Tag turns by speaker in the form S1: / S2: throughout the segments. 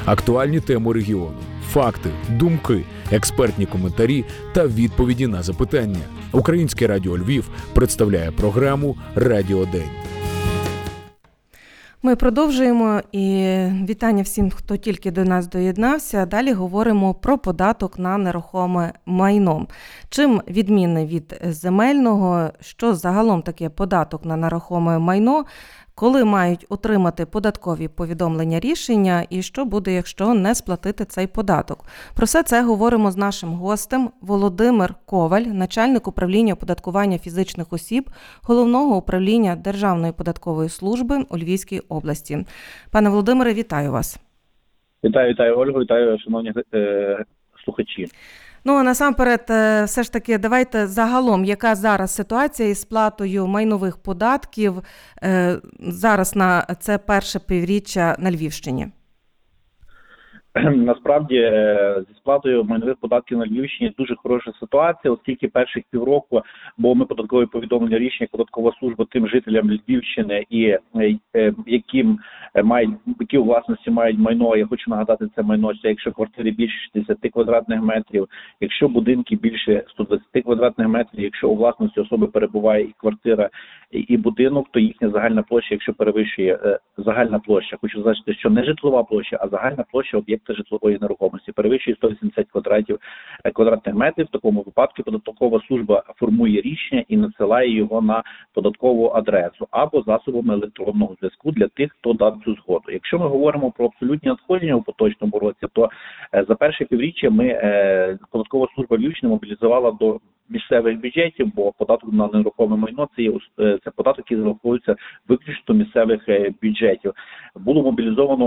S1: Актуальні теми регіону, факти, думки, експертні коментарі та відповіді на запитання. Українське радіо Львів представляє програму «Радіодень».
S2: Ми продовжуємо і вітання всім, хто тільки до нас доєднався. Далі говоримо про податок на нерухоме майно. Чим відмінний від земельного, що загалом таке податок на нерухоме майно, коли мають отримати податкові повідомлення рішення і що буде, якщо не сплатити цей податок. Про все це говоримо з нашим гостем Володимир Коваль, начальник управління оподаткування фізичних осіб Головного управління Державної податкової служби у Львівській області. Пане Володимире, вітаю вас.
S3: Вітаю, Ольгу, вітаю, шановні слухачі.
S2: Ну, а насамперед, все ж таки, давайте загалом, яка зараз ситуація із сплатою майнових податків зараз на це перше півріччя на Львівщині?
S3: Насправді, зі сплатою майнових податків на Львівщині дуже хороша ситуація, оскільки перших півроку, бо ми податкові повідомлення рішення податкова служба тим жителям Львівщини, і які у власності мають майно, я хочу нагадати, це майно, це якщо квартири більше 60 квадратних метрів, якщо будинки більше 120 квадратних метрів, якщо у власності особи перебуває і квартира, і будинок, то їхня загальна площа, якщо перевищує загальна площа, хочу зазначити, що не житлова площа, а загальна площа об'єкта житлової нерухомості, перевищує 180 квадратних метрів, в такому випадку податкова служба формує рішення і надсилає його на податкову адресу або засобами електронного зв'язку для тих, хто дав цю згоду. Якщо ми говоримо про абсолютні надходження у поточному році, то за перше півріччя податкова служба Львівщини мобілізувала до місцевих бюджетів, бо податок на нерухоме майно це податок, який зараховується виключно до місцевих бюджетів. Було мобілізовано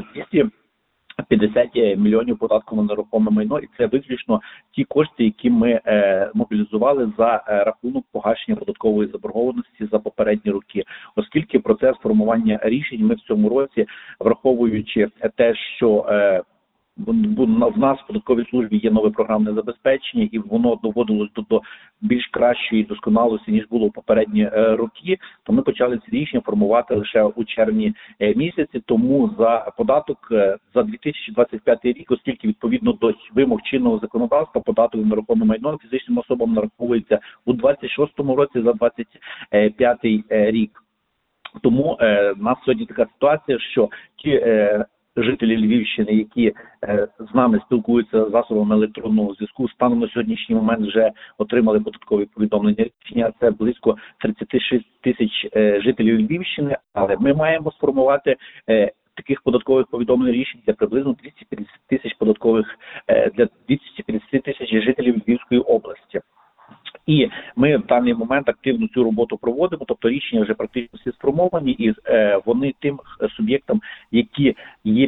S3: 250 мільйонів податку на нерухоме майно, і це виключно ті кошти, які ми мобілізували за рахунок погашення податкової заборгованості за попередні роки. Оскільки процес формування рішень ми в цьому році, враховуючи те, що в нас в податковій службі є нове програмне забезпечення, і воно доводилось до більш кращої досконалості, ніж було в попередні роки, то ми почали ці рішення формувати лише у червні місяці. Тому за податок за 2025 рік, оскільки відповідно до вимог чинного законодавства податок на нерухоме майно фізичним особам нараховується у 26-му році за 25 рік. Тому в нас сьогодні така ситуація, що ті жителі Львівщини, які з нами спілкуються засобами електронного зв'язку, станом на сьогоднішній момент вже отримали податкові повідомлення рішення. Це близько 36 тисяч жителів Львівщини, але ми маємо сформувати таких податкових повідомлень рішень для приблизно 250 тисяч жителів Львівської області. І ми в даний момент активно цю роботу проводимо, тобто рішення вже практично всі сформовані, і вони тим суб'єктам, які є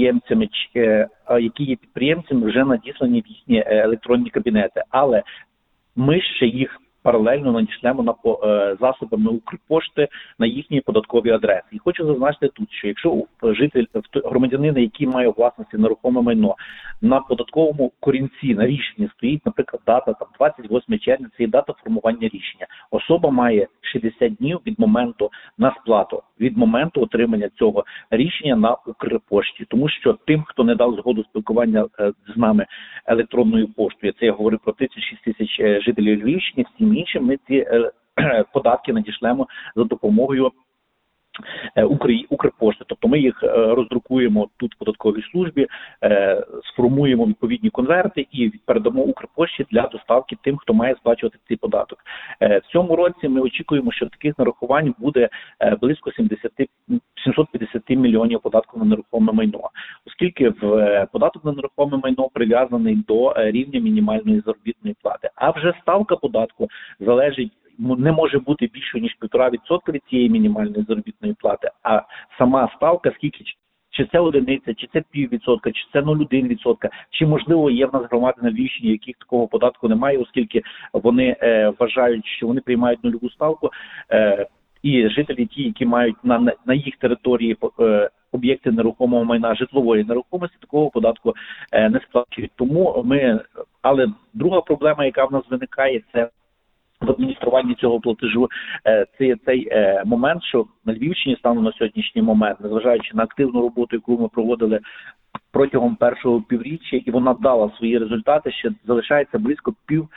S3: підприємцями, вже надіслані в їхні електронні кабінети. Але ми ще їх паралельно надішлемо на засобами Укрпошти на їхні податкові адреси. І хочу зазначити тут, що якщо громадянин, який має у власності нерухоме майно, на податковому корінці на рішенні стоїть, наприклад, дата 28 червня, це є дата формування рішення. Особа має 60 днів від моменту на сплату, від моменту отримання цього рішення на Укрпошті. Тому що тим, хто не дав згоду спілкування з нами електронною поштою, це я говорю про 36 тисяч жителів Львівщини, всім іншим ми ці податки надішлемо за допомогою Укрпошти. Тобто ми їх роздрукуємо тут в податковій службі, сформуємо відповідні конверти і передамо Укрпошті для доставки тим, хто має сплачувати цей податок. В цьому році ми очікуємо, що таких нарахувань буде близько 750 мільйонів податку на нерухоме майно, оскільки податок на нерухоме майно прив'язаний до рівня мінімальної заробітної плати. А вже ставка податку залежить, не може бути більше, ніж 1,5% від цієї мінімальної заробітної плати, а сама ставка, скільки, чи це одиниця, чи це 0,5%, чи це 0,1%, чи, можливо, є в нас громади на Львівщині, яких такого податку немає, оскільки вони вважають, що вони приймають нульову ставку, і жителі ті, які мають на їх території об'єкти нерухомого майна, житлової нерухомості, такого податку не сплачують. Але друга проблема, яка в нас виникає, це в адмініструванні цього платежу, це є цей момент, що на Львівщині станом на сьогоднішній момент, незважаючи на активну роботу, яку ми проводили протягом першого півріччя, і вона дала свої результати, ще залишається близько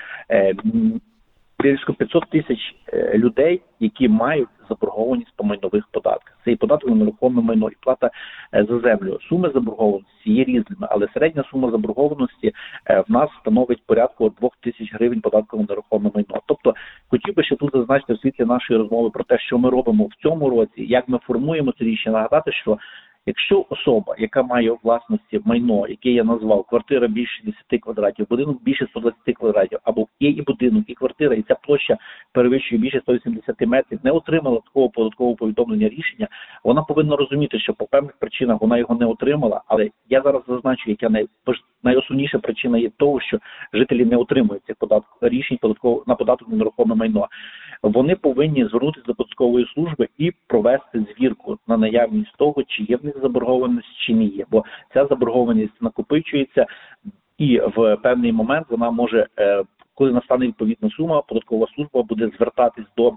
S3: 500 тисяч людей, які мають заборгованість по майнових податках. Це і податок на нерухоме майно, і плата за землю. Суми заборгованості є різними, але середня сума заборгованості в нас становить порядку 2 тисяч гривень податку на нерухоме майно. Тобто, хотів би ще тут зазначити в світлі нашої розмови про те, що ми робимо в цьому році, як ми формуємо це рішення, нагадати, що якщо особа, яка має у власності майно, яке я назвав, квартира більше 10 квадратів, будинок більше 120 квадратів, або є і будинок, і квартира, і ця площа перевищує більше 180 метрів, не отримала такого податкового повідомлення рішення, вона повинна розуміти, що по певних причинах вона його не отримала, але я зараз зазначу, яка найосновніша причина є того, що жителі не отримують цих рішень на податок на нерухоме майно. Вони повинні звернутися до податкової служби і провести звірку на наявність того, чи є в них заборгованість, чи не є. Бо ця заборгованість накопичується, і в певний момент вона може, коли настане відповідна сума, податкова служба буде звертатись до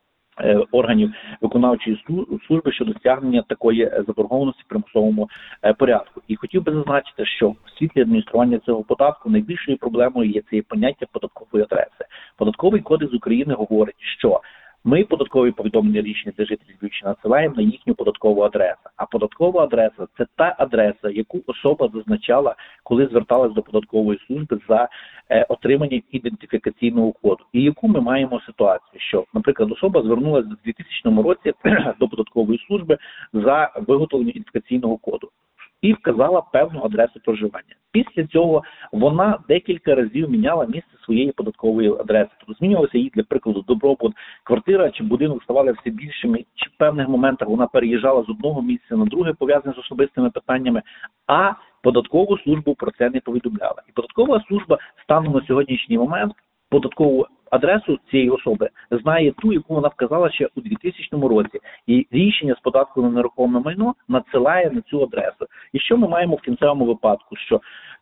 S3: органів виконавчої служби щодо стягнення такої заборгованості в примусовому порядку. І хотів би зазначити, що в світлі адміністрування цього податку найбільшою проблемою є це поняття податкової адреси. Податковий кодекс України говорить, що ми податкові повідомлення рішення для жителів Львівщини надсилаємо на їхню податкову адресу. А податкова адреса – це та адреса, яку особа зазначала, коли зверталась до податкової служби за отримання ідентифікаційного коду. І яку ми маємо ситуацію, що, наприклад, особа звернулася в 2000 році до податкової служби за виготовлення ідентифікаційного коду і вказала певну адресу проживання. Після цього вона декілька разів міняла місце своєї податкової адреси. Тобто змінювалося їй, для прикладу, добробут, квартира чи будинок ставали все більшими, чи в певних моментах вона переїжджала з одного місця на друге, пов'язане з особистими питаннями, а податкову службу про це не повідомляла. І податкова служба станом на сьогоднішній момент податкову адресу цієї особи знає ту, яку вона вказала ще у 2000 році. І рішення з податку на нерухоме майно надсилає на цю адресу. І що ми маємо в кінцевому випадку? Що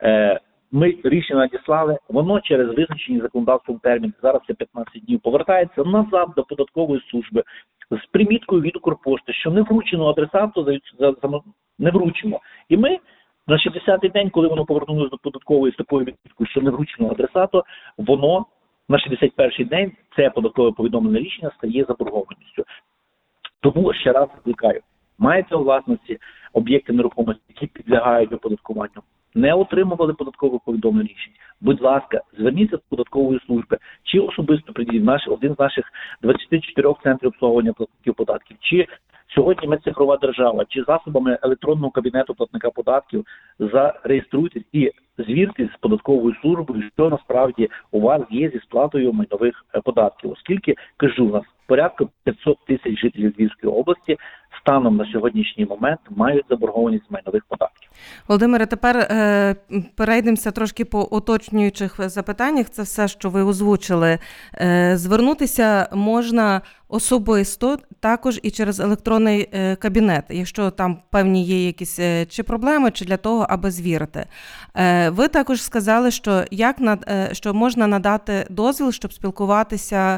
S3: ми рішення надіслали, воно через визначені законодавством термін, зараз це 15 днів, повертається назад до податкової служби з приміткою від Укрпошти, що не вручено адресату, не вручено. І ми на 60-й день, коли воно повернулося до податкової з такою відміткою, що не вручено адресату, воно на 61-й день це податкове повідомлене рішення стає заборгованістю. Тому ще раз закликаю, маєте у власності об'єкти нерухомості, які підлягають оподаткуванню, не отримували податкове повідомлення рішень, будь ласка, зверніться до податкової служби, чи особисто прийдіть один з наших 24 центрів обслуговування платників податків, чи сьогодні ми цифрова держава, чи засобами електронного кабінету платника податків зареєструйтесь і звіртесь з податковою службою, що насправді у вас є зі сплатою майнових податків. Оскільки, кажу, у нас порядка 500 тисяч жителів Львівської області станом на сьогоднішній момент мають заборгованість майнових податків.
S2: Володимире, тепер перейдемося трошки по уточнюючих запитаннях. Це все, що ви озвучили. Звернутися можна особисто, також і через електронний кабінет, якщо там певні є якісь чи проблеми, чи для того, аби звірити. Ви також сказали, що можна надати дозвіл, щоб спілкуватися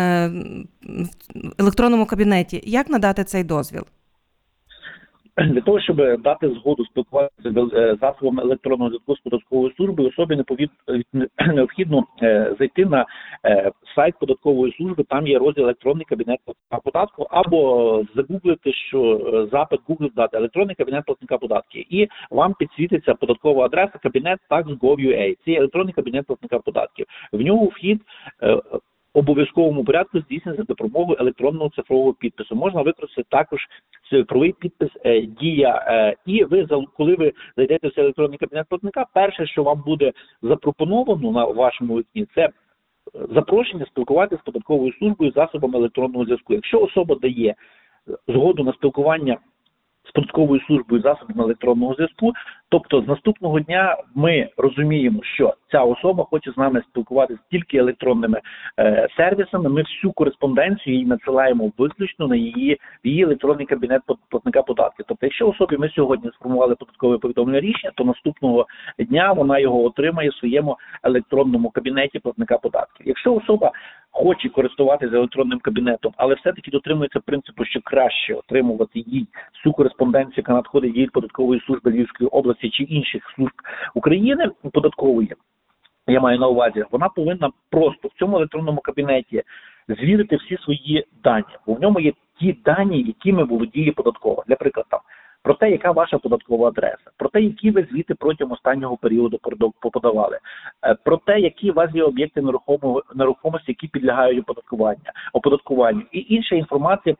S2: в електронному кабінеті. Як надати цей дозвіл?
S3: Для того, щоб дати згоду спілкуватися з засобами електронного зв'язку з податковою службою, особі необхідно зайти на сайт податкової служби, там є розділ електронний кабінет платника податку, або загуглити, що запит Google дати електронний кабінет платника податків, і вам підсвітиться податкова адреса кабінет tax.gov.ua. Це електронний кабінет платника податків. В нього вхід обов'язковому порядку здійснюється за допомогою електронного цифрового підпису. Можна використати також цифровий підпис «Дія». І ви, коли ви зайдете в цей електронний кабінет платника, перше, що вам буде запропоновано на вашому вікні, це запрошення спілкуватися з податковою службою засобами електронного зв'язку. Якщо особа дає згоду на спілкування з податковою службою засобами електронного зв'язку, тобто з наступного дня ми розуміємо, що ця особа хоче з нами спілкуватися тільки електронними сервісами, ми всю кореспонденцію їй надсилаємо виключно на її електронний кабінет платника податків. Тобто Тобто, якщо особі ми сьогодні сформували податкове повідомлення рішення, то наступного дня вона його отримає в своєму електронному кабінеті платника податків. Якщо особа хоче користуватися електронним кабінетом, але все-таки дотримується принципу, що краще отримувати їй всю кореспонденцію, яка надходить від податкової служби Львівської області чи інших служб України податкової, я маю на увазі, вона повинна просто в цьому електронному кабінеті звірити всі свої дані, бо в ньому є ті дані, якими володіє податкова. Для прикладу, там, про те, яка ваша податкова адреса, про те, які ви звіти протягом останнього періоду подавали, про те, які у вас є об'єкти нерухомості, які підлягають оподаткуванню, і інша інформація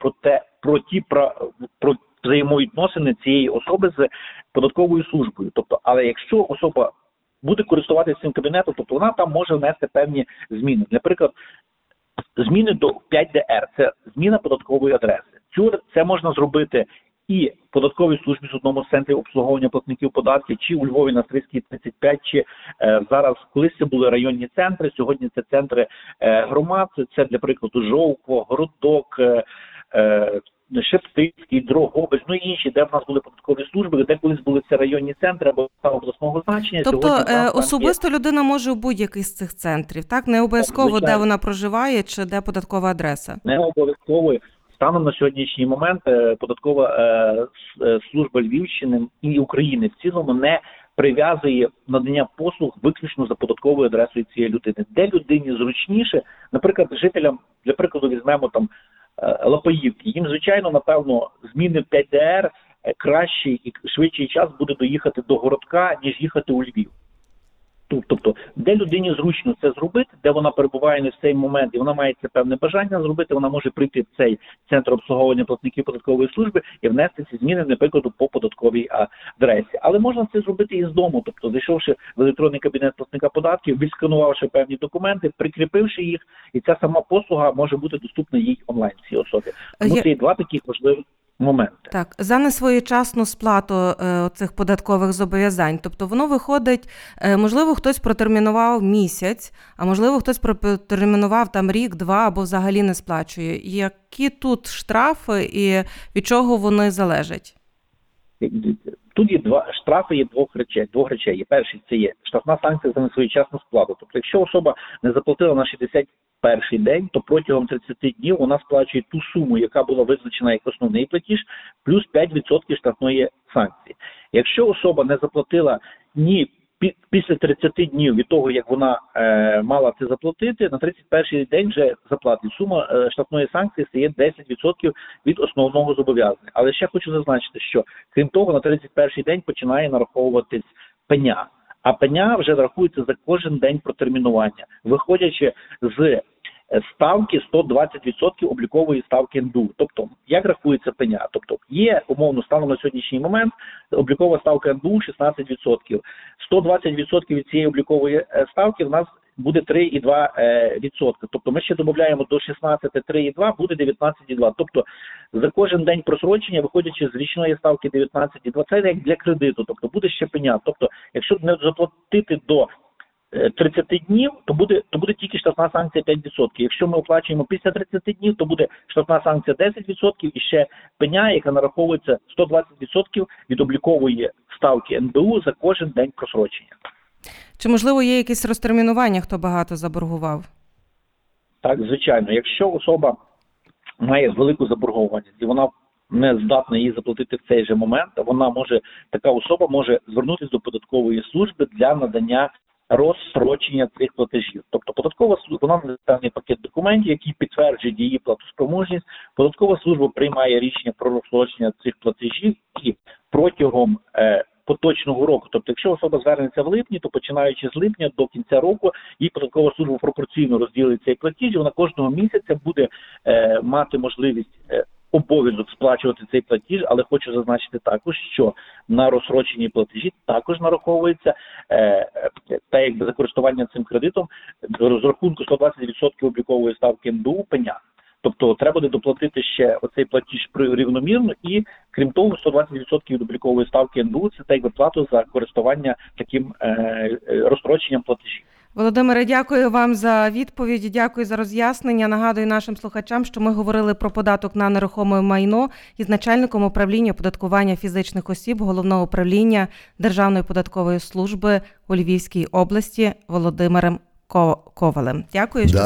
S3: про взаємовідносини цієї особи з податковою службою. Тобто, але якщо особа буде користуватися цим кабінетом, тобто вона там може внести певні зміни. Наприклад, зміни до 5ДР – це зміна податкової адреси. Це можна зробити і в податковій службі з одному з центрів обслуговування платників податків, чи у Львові на Стрийській 35, чи зараз, колись це були районні центри, сьогодні це центри громад, це, для прикладу, Жовкво, Городок, Шептицький, Дрогобич, і інші, де в нас були податкові служби, де колись були це районні центри або обласного значення.
S2: Тобто особисто людина може в будь-який з цих центрів, так? Не обов'язково, де вона проживає чи де податкова адреса?
S3: Не обов'язково. Станом на сьогоднішній момент податкова служба Львівщини і України в цілому не прив'язує надання послуг виключно за податковою адресою цієї людини. Де людині зручніше, наприклад, жителям, для прикладу, візьмемо там Лапаївки. Їм, звичайно, напевно, зміни в 5ДР кращий і швидший час буде доїхати до Городка, ніж їхати у Львів. Тобто, де людині зручно це зробити, де вона перебуває не в цей момент, і вона має це певне бажання зробити, вона може прийти в цей центр обслуговування платників податкової служби і внести ці зміни, наприклад, по податковій адресі. Але можна це зробити і з дому, тобто зайшовши в електронний кабінет платника податків, відсканувавши певні документи, прикріпивши їх, і ця сама послуга може бути доступна їй онлайн цій особі. Тому це є два таких важливих моменти.
S2: Так, за несвоєчасну сплату цих податкових зобов'язань. Тобто воно виходить, можливо, хтось протермінував місяць, а можливо, хтось протермінував там рік, два або взагалі не сплачує. Які тут штрафи і від чого вони залежать?
S3: Тут є штрафи є двох речей. Перший – це є штрафна санкція за несвоєчасну сплату. Тобто, якщо особа не заплатила на 61-й день, то протягом 30 днів вона сплачує ту суму, яка була визначена як основний платіж, плюс 5% штрафної санкції. Якщо особа не заплатила після 30 днів від того, як вона мала це заплатити, на 31-й день вже заплатить. Сума штрафної санкції стає 10% від основного зобов'язання. Але ще хочу зазначити, що крім того, на 31-й день починає нараховуватись пеня. А пеня вже рахується за кожен день протермінування, виходячи з ставки 120% облікової ставки НДУ.Тобто, як рахується пеня? Тобто, є, умовно, станом на сьогоднішній момент облікова ставка НДУ 16%. 120% від цієї облікової ставки в нас буде 3,2%. Тобто, ми ще додаємо до 16 3,2, буде 19,2. Тобто, за кожен день просрочення, виходячи з річної ставки 19,2, це як для кредиту. Тобто, буде ще пеня. Тобто, якщо не заплатити до 30 днів, то буде тільки штрафна санкція 5%. Якщо ми оплачуємо після 30 днів, то буде штрафна санкція 10% і ще пеня, яка нараховується 120% від облікової ставки НБУ за кожен день просрочення.
S2: Чи, можливо, є якесь розтермінування, хто багато заборгував?
S3: Так, звичайно. Якщо особа має велику заборгованість і вона не здатна її заплатити в цей же момент, така особа може звернутися до податкової служби для надання розстрочення цих платежів. Тобто податкова служба, вона надає певний пакет документів, який підтверджує її платоспроможність. Податкова служба приймає рішення про розстрочення цих платежів і протягом поточного року. Тобто, якщо особа звернеться в липні, то починаючи з липня до кінця року, їй податкова служба пропорційно розділить цей платіж, і вона кожного місяця буде мати можливість обов'язок сплачувати цей платіж, але хочу зазначити також, що на розстрочені платежі також нараховується за користування цим кредитом з рахунку 120% облікової ставки НДУ пеня. Тобто треба буде доплатити ще оцей платіж рівномірно і, крім того, 120% від облікової ставки НДУ – це плату за користування таким розстроченням платежів.
S2: Володимире, дякую вам за відповіді, дякую за роз'яснення. Нагадую нашим слухачам, що ми говорили про податок на нерухоме майно із начальником управління оподаткування фізичних осіб Головного управління Державної податкової служби у Львівській області Володимиром Ковалем. Дякую, що